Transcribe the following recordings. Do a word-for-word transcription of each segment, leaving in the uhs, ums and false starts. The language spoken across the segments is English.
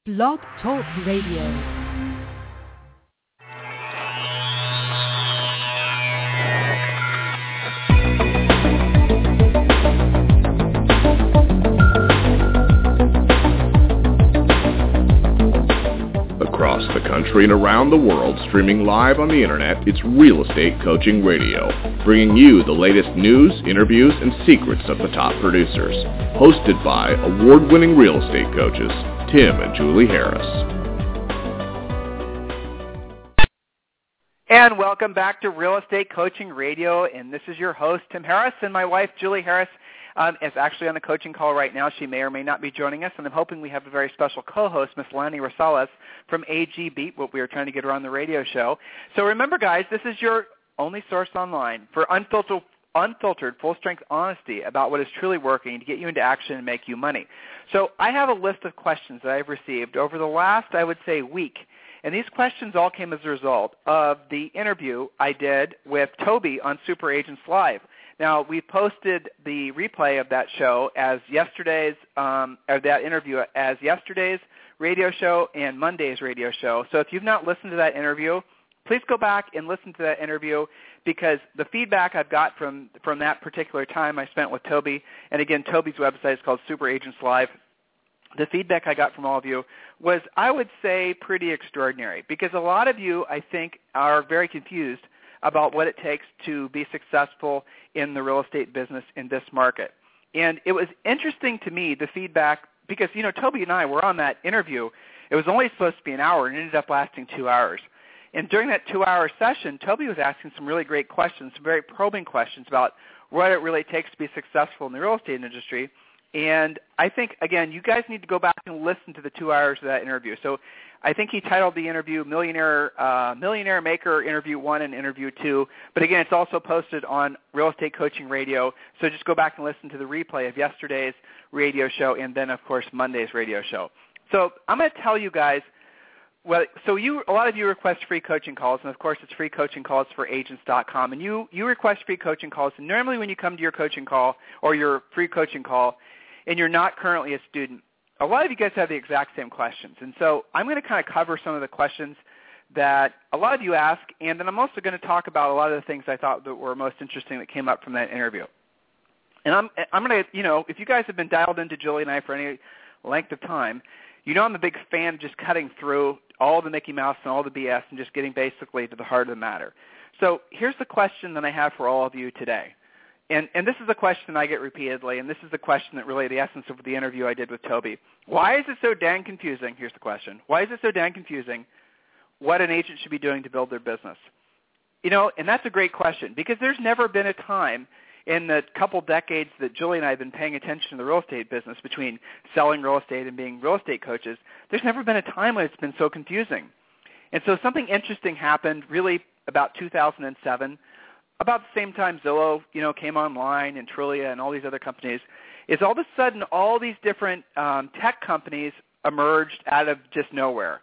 Blog Talk Radio. Across the country and around the world, streaming live on the internet, it's Real Estate Coaching Radio, bringing you the latest news, interviews, and secrets of the top producers. Hosted by award-winning real estate coaches, Tim and Julie Harris. And welcome back to Real Estate Coaching Radio, and this is your host, Tim Harris, and my wife, Julie Harris, Um, is actually on the coaching call right now. She may or may not be joining us, and I'm hoping we have a very special co-host, Miss Lani Rosales from A G Beat, what we were trying to get her on the radio show. So remember, guys, this is your only source online for unfiltered, unfiltered full-strength honesty about what is truly working to get you into action and make you money. So I have a list of questions that I've received over the last, I would say, week. And these questions all came as a result of the interview I did with Toby on Super Agents Live. Now, we posted the replay of that show as yesterday's, um, or that interview as yesterday's radio show and Monday's radio show. So if you've not listened to that interview, please go back and listen to that interview, because the feedback I've got from, from that particular time I spent with Toby, and again, Toby's website is called Super Agents Live. The feedback I got from all of you was, I would say, pretty extraordinary, because a lot of you, I think, are very confused about what it takes to be successful in the real estate business in this market. And it was interesting to me, the feedback, because, you know, Toby and I were on that interview. It was only supposed to be an hour, and it ended up lasting two hours. And during that two-hour session, Toby was asking some really great questions, some very probing questions about what it really takes to be successful in the real estate industry. And I think, again, you guys need to go back and listen to the two hours of that interview. So I think he titled the interview Millionaire uh, Millionaire Maker Interview one and Interview two. But, again, it's also posted on Real Estate Coaching Radio. So just go back and listen to the replay of yesterday's radio show and then, of course, Monday's radio show. So I'm going to tell you guys, well, so you, a lot of you request free coaching calls, and, of course, it's free coaching calls for agents dot com. And you, you request free coaching calls. And normally when you come to your coaching call or your free coaching call, and you're not currently a student, a lot of you guys have the exact same questions. And so I'm going to kind of cover some of the questions that a lot of you ask, and then I'm also going to talk about a lot of the things I thought that were most interesting that came up from that interview. And I'm, I'm going to, you know, if you guys have been dialed into Julie and I for any length of time, you know I'm a big fan of just cutting through all the Mickey Mouse and all the B S and just getting basically to the heart of the matter. So here's the question that I have for all of you today. And, and this is the question I get repeatedly, and this is the question that really the essence of the interview I did with Toby. Why is it so dang confusing? Here's the question. Why is it so dang confusing what an agent should be doing to build their business? You know, and that's a great question, because there's never been a time in the couple decades that Julie and I have been paying attention to the real estate business, between selling real estate and being real estate coaches, there's never been a time when it's been so confusing. And so something interesting happened really about two thousand seven. About the same time Zillow, you know, came online, and Trulia and all these other companies, is all of a sudden all these different um, tech companies emerged out of just nowhere.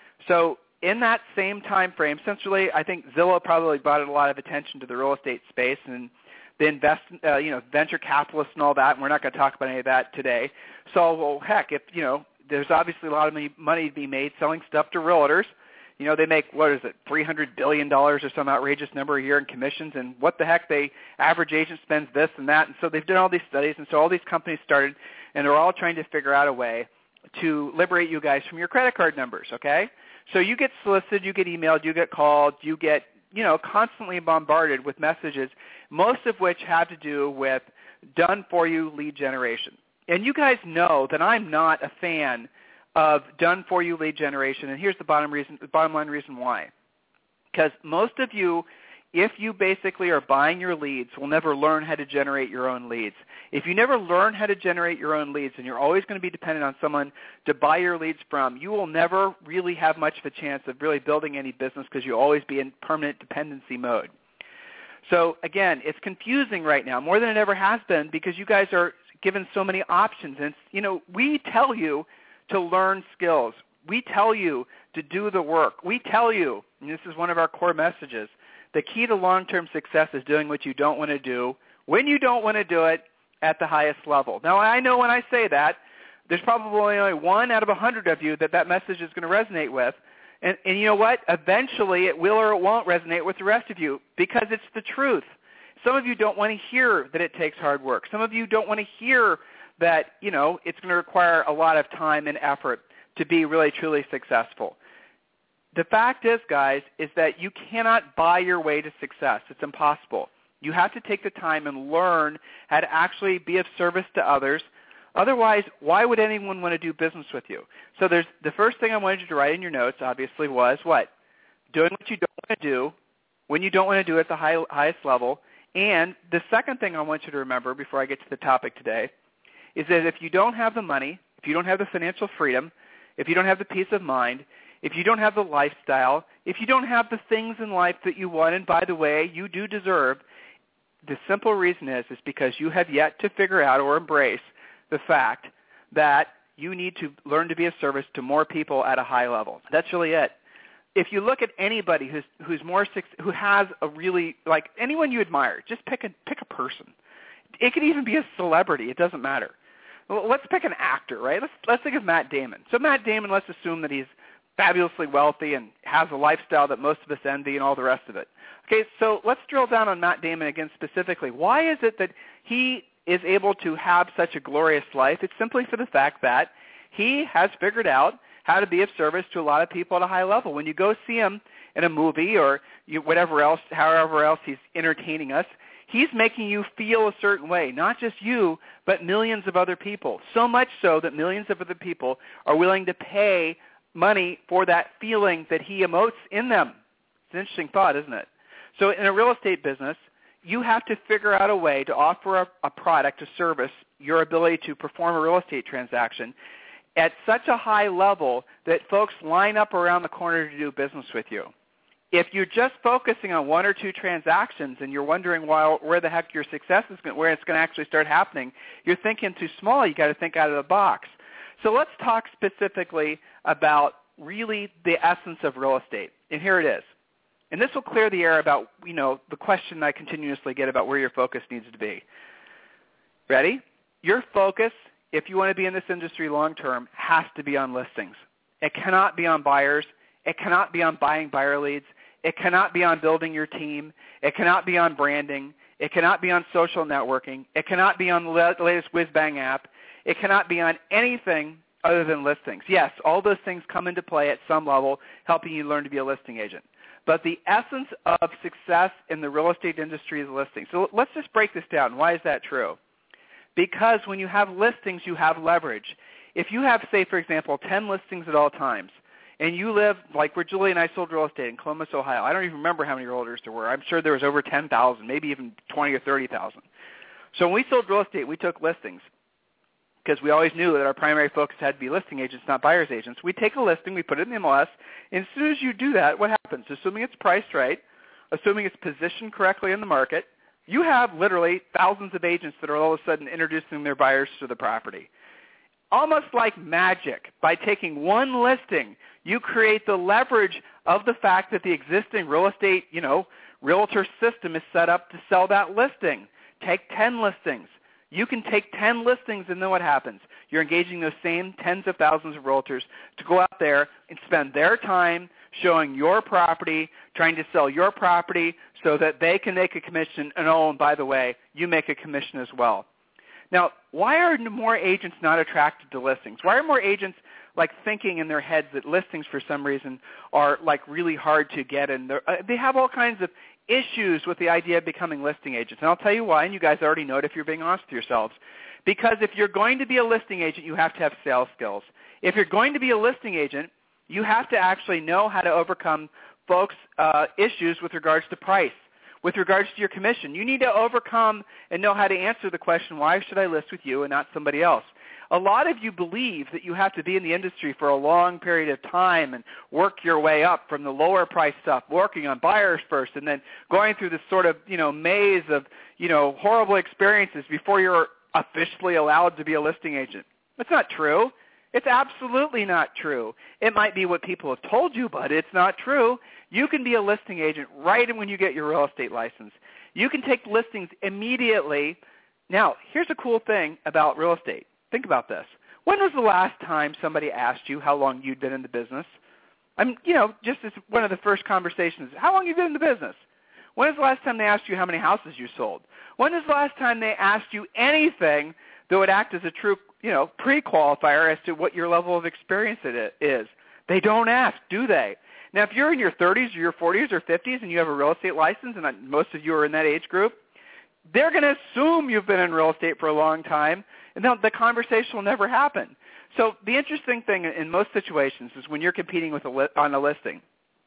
So in that same time frame, essentially, I think Zillow probably brought a lot of attention to the real estate space, and the invest, uh, you know, venture capitalists and all that, and we're not going to talk about any of that today. So, well, heck, if, you know, there's obviously a lot of money, money to be made selling stuff to realtors. You know, they make, what is it, three hundred billion dollars or some outrageous number a year in commissions, and what the heck, they average agent spends this and that. And so they've done all these studies, and so all these companies started, and they're all trying to figure out a way to liberate you guys from your credit card numbers, okay? So you get solicited, you get emailed, you get called, you get, you know, constantly bombarded with messages, most of which have to do with done-for-you lead generation. And you guys know that I'm not a fan of done-for-you lead generation, and here's the bottom reason, the bottom line reason why. Because most of you, if you basically are buying your leads, will never learn how to generate your own leads. If you never learn how to generate your own leads, and you're always going to be dependent on someone to buy your leads from, you will never really have much of a chance of really building any business, because you'll always be in permanent dependency mode. So, again, it's confusing right now, more than it ever has been, because you guys are given so many options. And, you know, we tell you to learn skills. We tell you to do the work. We tell you, and this is one of our core messages, the key to long-term success is doing what you don't want to do, when you don't want to do it, at the highest level. Now, I know when I say that, There's probably only one out of a hundred of you that that message is going to resonate with. And, and you know what? Eventually it will or it won't resonate with the rest of you because it's the truth. Some of you don't want to hear that it takes hard work. Some of you don't want to hear that, you know, it's going to require a lot of time and effort to be really, truly successful. The fact is, guys, is that you cannot buy your way to success. It's impossible. You have to take the time and learn how to actually be of service to others. Otherwise, why would anyone want to do business with you? So there's the first thing I wanted you to write in your notes, obviously, was what? Doing what you don't want to do when you don't want to do it at the high, highest level. And the second thing I want you to remember before I get to the topic today is that if you don't have the money, if you don't have the financial freedom, if you don't have the peace of mind, if you don't have the lifestyle, if you don't have the things in life that you want, and by the way, you do deserve, the simple reason is is because you have yet to figure out or embrace the fact that you need to learn to be of service to more people at a high level. That's really it. If you look at anybody who's who's more who has a really, like anyone you admire, just pick a pick a person. It could even be a celebrity. It doesn't matter. Well, let's pick an actor, right? Let's let's think of Matt Damon. So Matt Damon, let's assume that he's fabulously wealthy and has a lifestyle that most of us envy and all the rest of it. Okay, so let's drill down on Matt Damon again specifically. Why is it that he is able to have such a glorious life? It's simply for the fact that he has figured out how to be of service to a lot of people at a high level. When you go see him in a movie or you, whatever else, however else he's entertaining us, he's making you feel a certain way, not just you, but millions of other people. So much so that millions of other people are willing to pay money for that feeling that he emotes in them. It's an interesting thought, isn't it? So in a real estate business, you have to figure out a way to offer a, a product, a service, your ability to perform a real estate transaction at such a high level that folks line up around the corner to do business with you. If you're just focusing on one or two transactions and you're wondering why, where the heck your success is going, where it's going to actually start happening, you're thinking too small. You've got to think out of the box. So let's talk specifically about really the essence of real estate. And here it is. And this will clear the air about, you know, the question I continuously get about where your focus needs to be. Ready? Your focus, if you want to be in this industry long term, has to be on listings. It cannot be on buyers. It cannot be on buying buyer leads. It cannot be on building your team. It cannot be on branding. It cannot be on social networking. It cannot be on the latest whiz-bang app. It cannot be on anything other than listings. Yes, all those things come into play at some level, helping you learn to be a listing agent. But the essence of success in the real estate industry is listings. So let's just break this down. Why is that true? Because when you have listings, you have leverage. If you have, say, for example, ten listings at all times, and you live, like where Julie and I sold real estate in Columbus, Ohio. I don't even remember how many realtors there were. I'm sure there was over ten thousand, maybe even twenty or thirty thousand. So when we sold real estate, we took listings because we always knew that our primary focus had to be listing agents, not buyer's agents. We take a listing, we put it in the M L S, and as soon as you do that, what happens? Assuming it's priced right, assuming it's positioned correctly in the market, you have literally thousands of agents that are all of a sudden introducing their buyers to the property. Almost like magic, by taking one listing, you create the leverage of the fact that the existing real estate, you know, realtor system is set up to sell that listing. Take ten listings. You can take ten listings and then what happens? You're engaging those same tens of thousands of realtors to go out there and spend their time showing your property, trying to sell your property so that they can make a commission. And oh, and by the way, you make a commission as well. Now, why are more agents not attracted to listings? Why are more agents like thinking in their heads that listings for some reason are like really hard to get, and uh, they have all kinds of issues with the idea of becoming listing agents? And I'll tell you why, and you guys already know it if you're being honest with yourselves. Because if you're going to be a listing agent, you have to have sales skills. If you're going to be a listing agent, you have to actually know how to overcome folks' uh, issues with regards to price, with regards to your commission. You need to overcome and know how to answer the question, why should I list with you and not somebody else? A lot of you believe that you have to be in the industry for a long period of time and work your way up from the lower price stuff, working on buyers first, and then going through this sort of, you know, maze of, you know, horrible experiences before you're officially allowed to be a listing agent. That's not true. It's absolutely not true. It might be what people have told you, but it's not true. You can be a listing agent right when you get your real estate license. You can take listings immediately. Now, here's a cool thing about real estate. Think about this. When was the last time somebody asked you how long you'd been in the business? I'm, you know, just as one of the first conversations, how long have you been in the business? When was the last time they asked you how many houses you sold? When was the last time they asked you anything that would act as a true, you know, pre-qualifier as to what your level of experience it is? They don't ask, do they? Now, if you're in your thirties or your forties or fifties and you have a real estate license, and most of you are in that age group, they're going to assume you've been in real estate for a long time, and the conversation will never happen. So the interesting thing in most situations is when you're competing with a li- on a listing,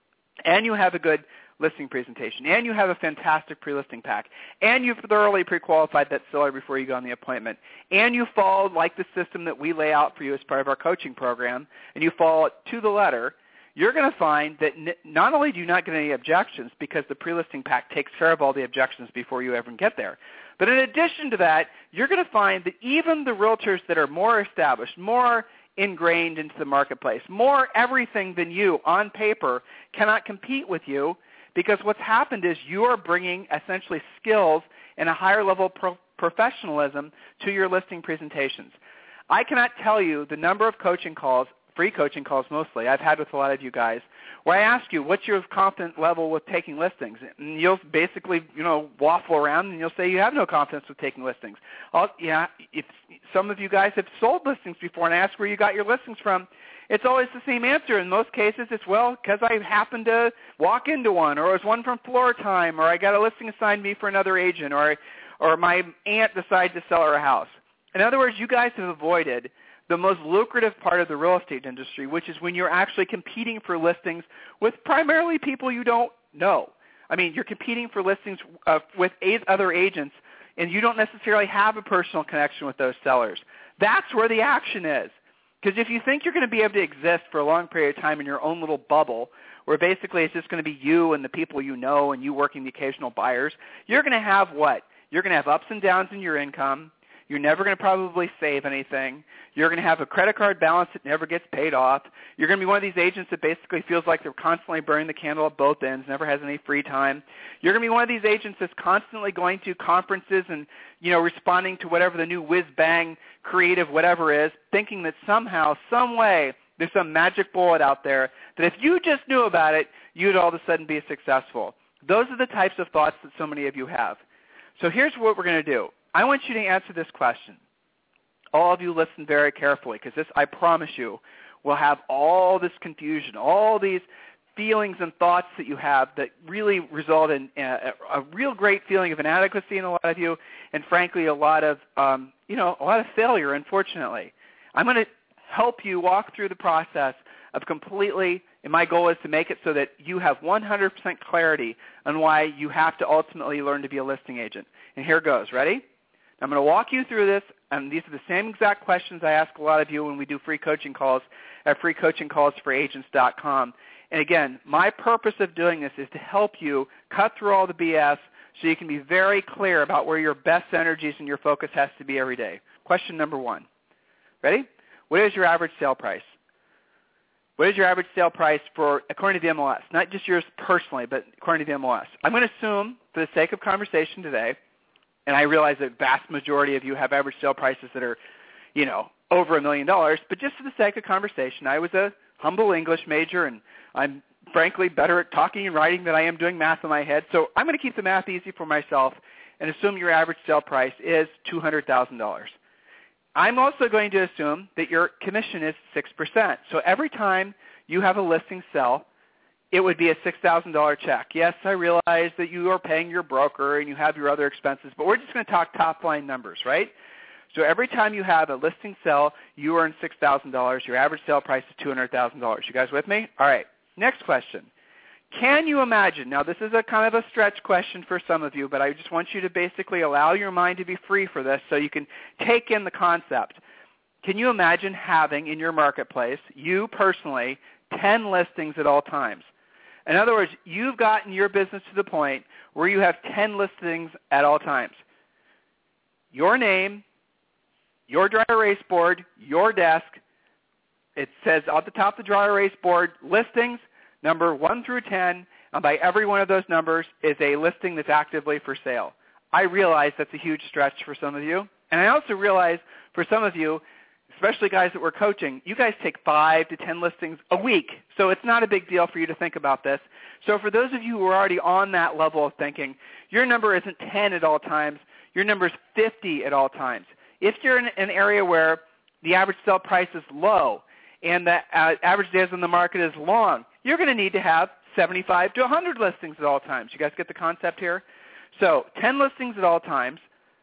and you have a good listing presentation, and you have a fantastic pre-listing pack, and you've thoroughly pre-qualified that seller before you go on the appointment, and you followed like the system that we lay out for you as part of our coaching program, and you follow it to the letter, you're going to find that n- not only do you not get any objections because the pre-listing pack takes care of all the objections before you ever get there, but in addition to that, you're going to find that even the realtors that are more established, more ingrained into the marketplace, more everything than you on paper cannot compete with you, because what's happened is you are bringing essentially skills and a higher level of pro- professionalism to your listing presentations. I cannot tell you the number of coaching calls, free coaching calls mostly, I've had with a lot of you guys, where I ask you, what's your confidence level with taking listings? And you'll basically, you know, waffle around and you'll say you have no confidence with taking listings. I'll, yeah, if some of you guys have sold listings before and I ask where you got your listings from, it's always the same answer. In most cases, it's, well, because I happened to walk into one, or it was one from Floor Time, or I got a listing assigned me for another agent, or or my aunt decided to sell her a house. In other words, you guys have avoided the most lucrative part of the real estate industry, which is when you're actually competing for listings with primarily people you don't know. I mean, you're competing for listings uh, with eight other agents, and you don't necessarily have a personal connection with those sellers. That's where the action is. Because if you think you're going to be able to exist for a long period of time in your own little bubble, where basically it's just going to be you and the people you know and you working the occasional buyers, you're going to have what? You're going to have ups and downs in your income. You're never going to probably save anything. You're going to have a credit card balance that never gets paid off. You're going to be one of these agents that basically feels like they're constantly burning the candle at both ends, never has any free time. You're going to be one of these agents that's constantly going to conferences and, you know, responding to whatever the new whiz-bang creative whatever is, thinking that somehow, some way, there's some magic bullet out there that if you just knew about it, you'd all of a sudden be successful. Those are the types of thoughts that so many of you have. So here's what we're going to do. I want you to answer this question. All of you listen very carefully, because this, I promise you, will have all this confusion, all these feelings and thoughts that you have that really result in a, a real great feeling of inadequacy in a lot of you, and frankly, a lot of, um, you know, a lot of failure, unfortunately. I'm going to help you walk through the process of completely, and my goal is to make it so that you have one hundred percent clarity on why you have to ultimately learn to be a listing agent. And here goes. Ready? I'm going to walk you through this, and these are the same exact questions I ask a lot of you when we do free coaching calls at free coaching calls for agents dot com. And again, my purpose of doing this is to help you cut through all the B S so you can be very clear about where your best energies and your focus has to be every day. Question number one. Ready? What is your average sale price? What is your average sale price for, according to the M L S? Not just yours personally, but according to the M L S. I'm going to assume, for the sake of conversation today, and I realize that the vast majority of you have average sale prices that are, you know, over a million dollars, but just for the sake of conversation, I was a humble English major, and I'm frankly better at talking and writing than I am doing math in my head, so I'm going to keep the math easy for myself and assume your average sale price is two hundred thousand dollars. I'm also going to assume that your commission is six percent. So every time you have a listing sell, it would be a six thousand dollars check. Yes, I realize that you are paying your broker and you have your other expenses, but we're just going to talk top-line numbers, right? So every time you have a listing sell, you earn six thousand dollars. Your average sale price is two hundred thousand dollars. You guys with me? All right. Next question. Can you imagine, now this is a kind of a stretch question for some of you, but I just want you to basically allow your mind to be free for this so you can take in the concept. Can you imagine having in your marketplace, you personally, ten listings at all times? In other words, you've gotten your business to the point where you have ten listings at all times. Your name, your dry erase board, your desk, it says at the top of the dry erase board, listings, number one through ten, and by every one of those numbers is a listing that's actively for sale. I realize that's a huge stretch for some of you, and I also realize for some of you, especially guys that we're coaching, you guys take five to ten listings a week. So it's not a big deal for you to think about this. So for those of you who are already on that level of thinking, your number isn't ten at all times. Your number is fifty at all times. If you're in an area where the average sale price is low and the uh, average days on the market is long, you're going to need to have seventy-five to one hundred listings at all times. You guys get the concept here? So ten listings at all times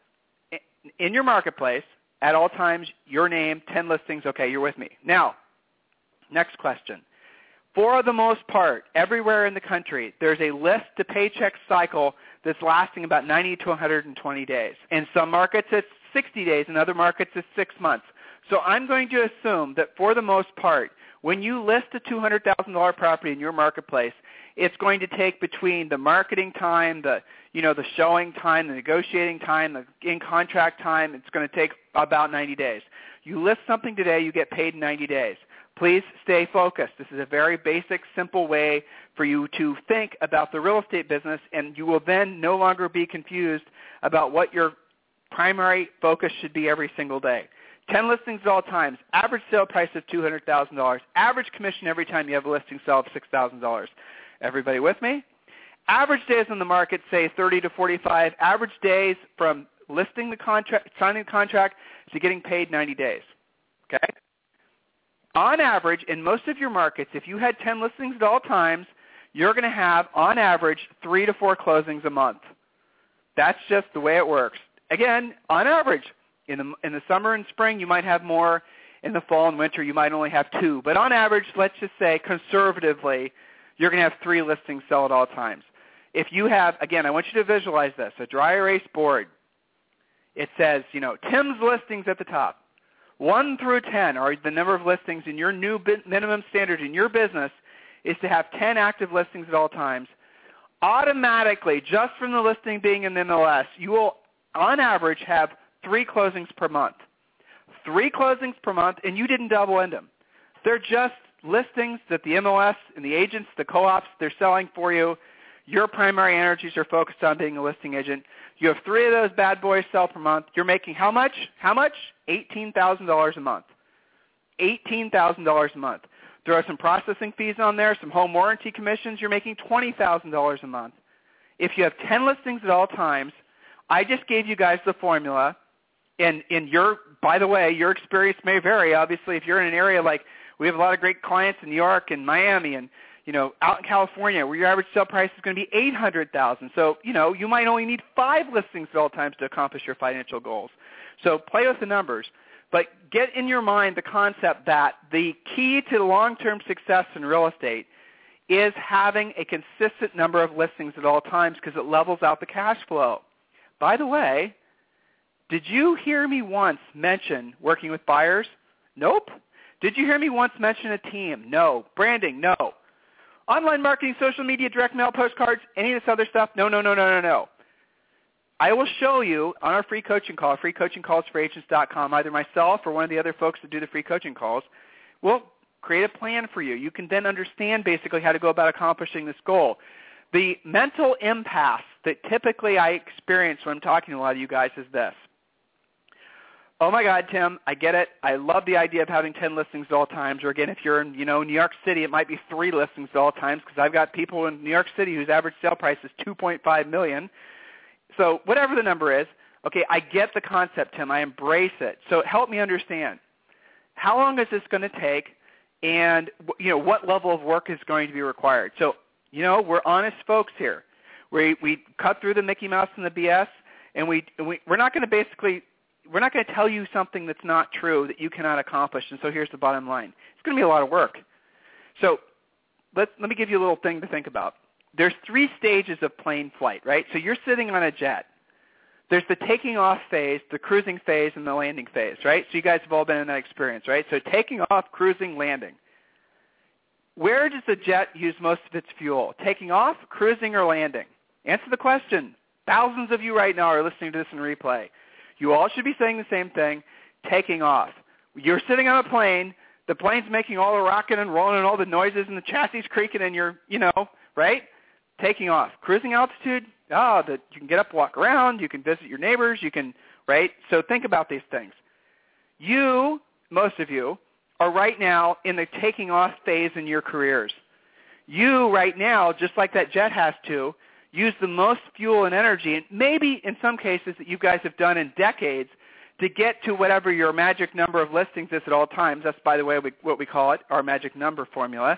in your marketplace. At all times, your name, ten listings. Okay, you're with me. Now, next question. For the most part, everywhere in the country, there's a list to paycheck cycle that's lasting about ninety to one hundred twenty days. In some markets, it's sixty days. In other markets, it's six months. So I'm going to assume that for the most part, when you list a two hundred thousand dollars property in your marketplace, it's going to take between the marketing time, the you know, the showing time, the negotiating time, the in-contract time, it's going to take about ninety days. You list something today, you get paid in ninety days. Please stay focused. This is a very basic, simple way for you to think about the real estate business, and you will then no longer be confused about what your primary focus should be every single day. ten listings at all times, average sale price of two hundred thousand dollars, average commission every time you have a listing sale of six thousand dollars. Everybody with me? Average days on the market, say thirty to forty-five. Average days from listing the contract, signing the contract to getting paid, ninety days. Okay? On average, in most of your markets, if you had ten listings at all times, you're going to have, on average, three to four closings a month. That's just the way it works. Again, on average, in the, in the summer and spring, you might have more. In the fall and winter, you might only have two. But on average, let's just say conservatively, you're going to have three listings sell at all times. If you have, again, I want you to visualize this, a dry erase board. It says, you know, Tim's listings at the top. one through ten are the number of listings, and your new minimum standard in your business is to have ten active listings at all times. Automatically, just from the listing being in the M L S, you will, on average, have three closings per month. Three closings per month, and you didn't double end them. They're just listings that the M L S and the agents, the co-ops, they're selling for you. Your primary energies are focused on being a listing agent. You have three of those bad boys sell per month. You're making how much? How much? eighteen thousand dollars a month. eighteen thousand dollars a month. There are some processing fees on there, some home warranty commissions. You're making twenty thousand dollars a month. If you have ten listings at all times, I just gave you guys the formula. And in your, by the way, your experience may vary. Obviously, if you're in an area like, we have a lot of great clients in New York and Miami and, you know, out in California where your average sale price is going to be eight hundred thousand dollars. So, you know, you might only need five listings at all times to accomplish your financial goals. So play with the numbers. But get in your mind the concept that the key to long-term success in real estate is having a consistent number of listings at all times because it levels out the cash flow. By the way, did you hear me once mention working with buyers? Nope. Did you hear me once mention a team? No. Branding? No. Online marketing, social media, direct mail, postcards, any of this other stuff? No, no, no, no, no, no. I will show you on our free coaching call, free coaching calls for agents dot com, either myself or one of the other folks that do the free coaching calls. We'll create a plan for you. You can then understand basically how to go about accomplishing this goal. The mental impasse that typically I experience when I'm talking to a lot of you guys is this. Oh my God, Tim, I get it. I love the idea of having ten listings at all times. Or again, if you're in, you know, New York City, it might be three listings at all times because I've got people in New York City whose average sale price is two point five million dollars. So whatever the number is, okay, I get the concept, Tim. I embrace it. So help me understand. How long is this going to take, and you know what level of work is going to be required? So you know we're honest folks here. We we cut through the Mickey Mouse and the B S, and we, we we're not going to basically we're not going to tell you something that's not true that you cannot accomplish. And so here's the bottom line: it's going to be a lot of work. So let let me give you a little thing to think about. There's three stages of plane flight, right? So you're sitting on a jet. There's the taking off phase, the cruising phase, and the landing phase, right? So you guys have all been in that experience, right? So taking off, cruising, landing. Where does the jet use most of its fuel? Taking off, cruising, or landing? Answer the question. Thousands of you right now are listening to this in replay. You all should be saying the same thing, taking off. You're sitting on a plane. The plane's making all the rocking and rolling and all the noises and the chassis creaking and you're, you know, right? Taking off. Cruising altitude, oh, the, you can get up, walk around. You can visit your neighbors. You can, right? So think about these things. You, most of you, are right now in the taking off phase in your careers. You right now, just like that jet has to, use the most fuel and energy, and maybe in some cases that you guys have done in decades, to get to whatever your magic number of listings is at all times. That's, by the way, what we call it, our magic number formula.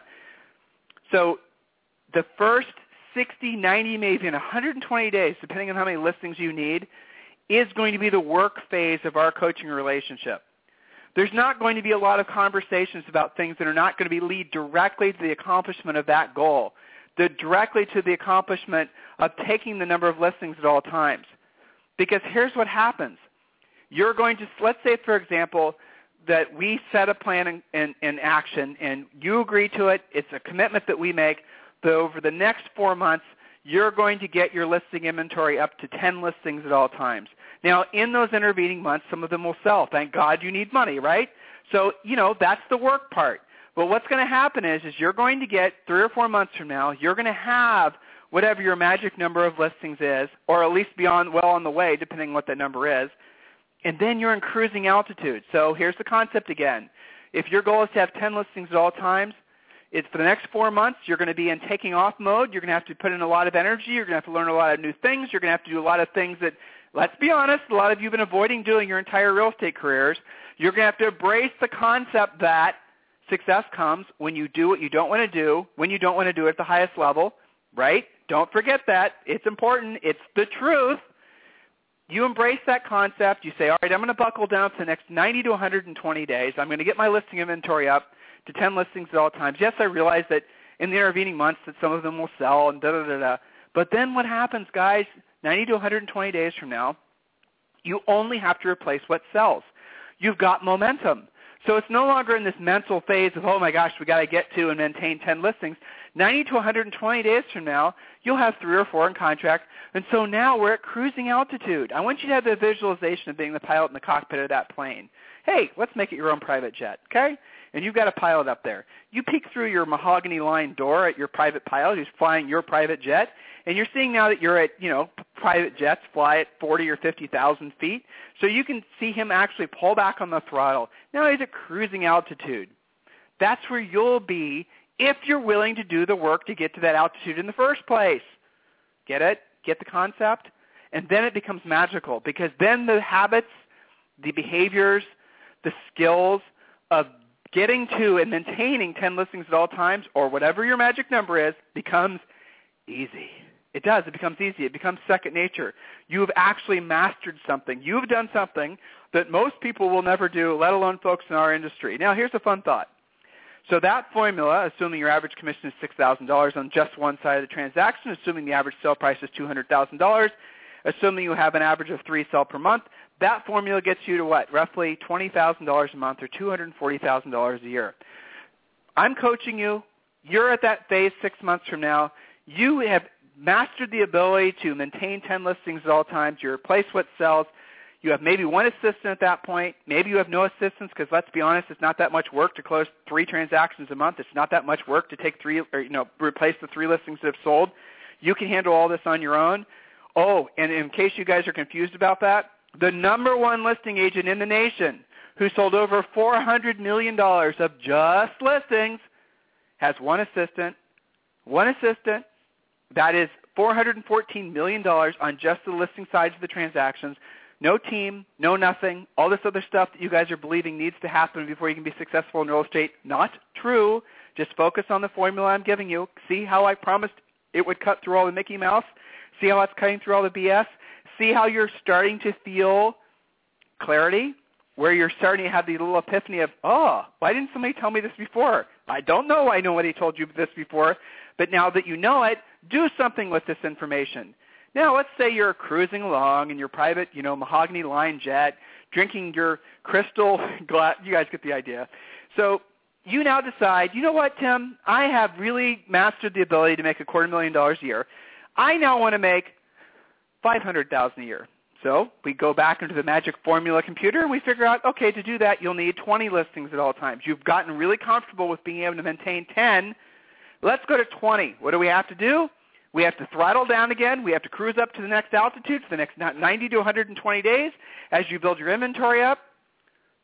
So the first sixty, ninety, maybe even one hundred twenty days, depending on how many listings you need, is going to be the work phase of our coaching relationship. There's not going to be a lot of conversations about things that are not going to be lead directly to the accomplishment of that goal, the, directly to the accomplishment of taking the number of listings at all times. Because here's what happens. You're going to, let's say, for example, that we set a plan in, in, in action and you agree to it. It's a commitment that we make that over the next four months, you're going to get your listing inventory up to ten listings at all times. Now, in those intervening months, some of them will sell. Thank God you need money, right? So, you know, that's the work part. But what's going to happen is, is you're going to get three or four months from now, you're going to have whatever your magic number of listings is, or at least beyond, well on the way, depending on what that number is, and then you're in cruising altitude. So here's the concept again. If your goal is to have ten listings at all times, it's for the next four months, you're going to be in taking off mode. You're going to have to put in a lot of energy. You're going to have to learn a lot of new things. You're going to have to do a lot of things that, let's be honest, a lot of you have been avoiding doing your entire real estate careers. You're going to have to embrace the concept that success comes when you do what you don't want to do, when you don't want to do it at the highest level, right? Don't forget that. It's important. It's the truth. You embrace that concept. You say, all right, I'm going to buckle down for the next ninety to one hundred twenty days. I'm going to get my listing inventory up to ten listings at all times. Yes, I realize that in the intervening months that some of them will sell and da-da-da-da. But then what happens, guys, ninety to one hundred twenty days from now, you only have to replace what sells. You've got momentum. So it's no longer in this mental phase of, oh, my gosh, we got to get to and maintain ten listings. ninety to one hundred twenty days from now, you'll have three or four in contract. And so now we're at cruising altitude. I want you to have the visualization of being the pilot in the cockpit of that plane. Hey, let's make it your own private jet, okay? And you've got a pilot up there. You peek through your mahogany lined door at your private pilot who's flying your private jet, and you're seeing now that you're at, you know, private jets fly at forty or fifty thousand feet. So you can see him actually pull back on the throttle. Now he's at cruising altitude. That's where you'll be if you're willing to do the work to get to that altitude in the first place. Get it? Get the concept? And then it becomes magical, because then the habits, the behaviors, the skills of getting to and maintaining ten listings at all times, or whatever your magic number is, becomes easy. It does. It becomes easy. It becomes second nature. You have actually mastered something. You have done something that most people will never do, let alone folks in our industry. Now, here's a fun thought. So that formula, assuming your average commission is six thousand dollars on just one side of the transaction, assuming the average sale price is two hundred thousand dollars, assuming you have an average of three sell per month, that formula gets you to what? Roughly twenty thousand dollars a month, or two hundred forty thousand dollars a year. I'm coaching you. You're at that phase six months from now. You have mastered the ability to maintain ten listings at all times. You replace what sells. You have maybe one assistant at that point. Maybe you have no assistants, because let's be honest, it's not that much work to close three transactions a month. It's not that much work to take three, or you know, replace the three listings that have sold. You can handle all this on your own. Oh, and in case you guys are confused about that, the number one listing agent in the nation, who sold over four hundred million dollars of just listings, has one assistant. One assistant. That is four hundred fourteen million dollars on just the listing sides of the transactions. No team, no nothing, all this other stuff that you guys are believing needs to happen before you can be successful in real estate. Not true. Just focus on the formula I'm giving you. See how I promised it would cut through all the Mickey Mouse? See how it's cutting through all the B S? See how you're starting to feel clarity, where you're starting to have the little epiphany of, oh, why didn't somebody tell me this before? I don't know I know nobody told you this before, but now that you know it, do something with this information. Now, let's say you're cruising along in your private, you know, mahogany line jet, drinking your crystal glass. You guys get the idea. So you now decide, you know what, Tim, I have really mastered the ability to make a quarter million dollars a year. I now want to make five hundred thousand dollars a year. So we go back into the magic formula computer, and we figure out, okay, to do that, you'll need twenty listings at all times. You've gotten really comfortable with being able to maintain ten. Let's go to twenty. What do we have to do? We have to throttle down again. We have to cruise up to the next altitude for the next ninety to one hundred twenty days as you build your inventory up.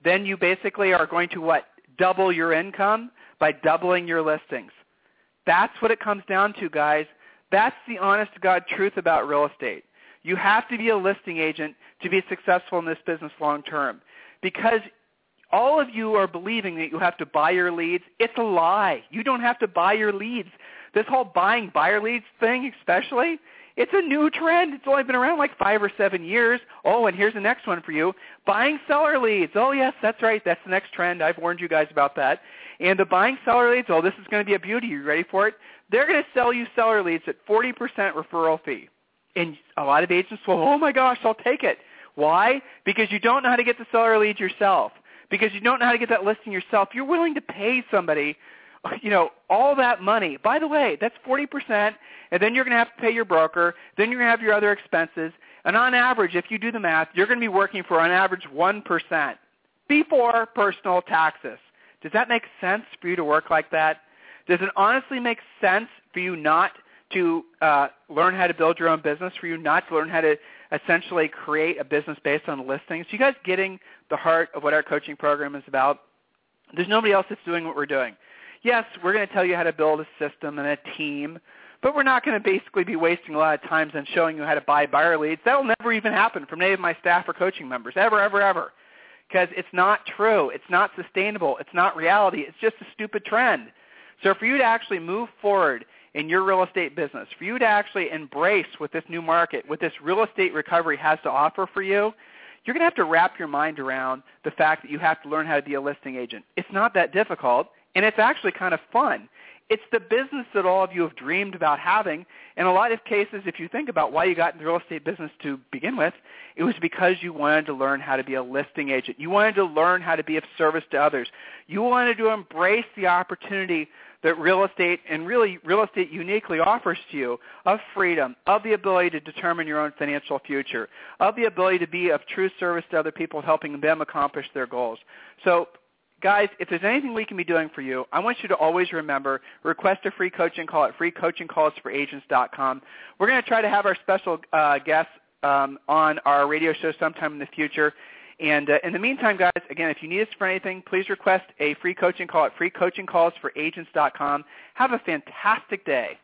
then you basically are going to, what, double your income by doubling your listings. That's what it comes down to, guys. That's the honest-to-God truth about real estate. You have to be a listing agent to be successful in this business long term, because all of you are believing that you have to buy your leads. It's a lie. You don't have to buy your leads. This whole buying buyer leads thing especially, it's a new trend. It's only been around like five or seven years. Oh, and here's the next one for you. Buying seller leads. Oh, yes, that's right. That's the next trend. I've warned you guys about that. And the buying seller leads, oh, this is going to be a beauty. You ready for it? They're going to sell you seller leads at forty percent referral fee. And a lot of agents will, oh, my gosh, I'll take it. Why? Because you don't know how to get the seller leads yourself. Because you don't know how to get that listing yourself. You're willing to pay somebody, you know, all that money. By the way, that's forty percent, and then you're going to have to pay your broker. Then you're going to have your other expenses. And on average, if you do the math, you're going to be working for, on average, one percent before personal taxes. Does that make sense for you to work like that? Does it honestly make sense for you not to uh, learn how to build your own business, for you not to learn how to essentially create a business based on listings? You guys getting the heart of what our coaching program is about? There's nobody else that's doing what we're doing. Yes, we're going to tell you how to build a system and a team, but we're not going to basically be wasting a lot of time on showing you how to buy buyer leads. That will never even happen from any of my staff or coaching members, ever, ever, ever, because it's not true. It's not sustainable. It's not reality. It's just a stupid trend. So for you to actually move forward in your real estate business, for you to actually embrace what this new market, what this real estate recovery has to offer for you, you're going to have to wrap your mind around the fact that you have to learn how to be a listing agent. It's not that difficult, and it's actually kind of fun. It's the business that all of you have dreamed about having. In a lot of cases, if you think about why you got in the real estate business to begin with, it was because you wanted to learn how to be a listing agent. You wanted to learn how to be of service to others. You wanted to embrace the opportunity that real estate, and really real estate uniquely offers to you, of freedom, of the ability to determine your own financial future, of the ability to be of true service to other people, helping them accomplish their goals. So, guys, if there's anything we can be doing for you, I want you to always remember, request a free coaching call at free coaching calls for agents dot com. We're going to try to have our special uh, guests um, on our radio show sometime in the future. And uh, in the meantime, guys, again, if you need us for anything, please request a free coaching call at free coaching calls for agents dot com. Have a fantastic day.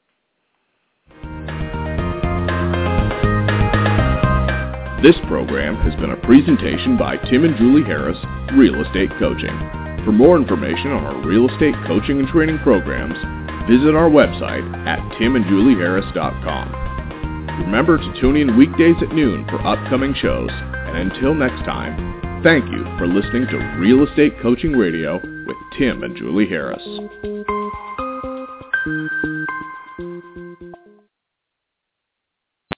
This program has been a presentation by Tim and Julie Harris, Real Estate Coaching. For more information on our real estate coaching and training programs, visit our website at tim and julie harris dot com. Remember to tune in weekdays at noon for upcoming shows. And until next time, thank you for listening to Real Estate Coaching Radio with Tim and Julie Harris.